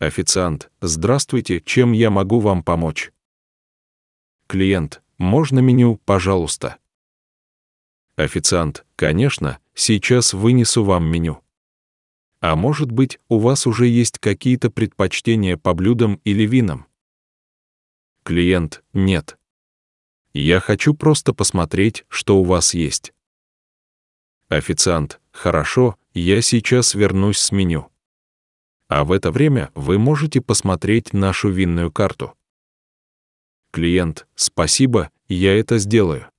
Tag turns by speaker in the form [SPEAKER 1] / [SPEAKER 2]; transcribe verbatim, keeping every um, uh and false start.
[SPEAKER 1] Официант: здравствуйте, чем я могу вам помочь? Клиент: можно меню, пожалуйста? Официант: конечно, сейчас вынесу вам меню. А может быть, у вас уже есть какие-то предпочтения по блюдам или винам? Клиент: нет. Я хочу просто посмотреть, что у вас есть. Официант: хорошо, я сейчас вернусь с меню. А в это время вы можете посмотреть нашу винную карту. Клиент: спасибо, я это сделаю.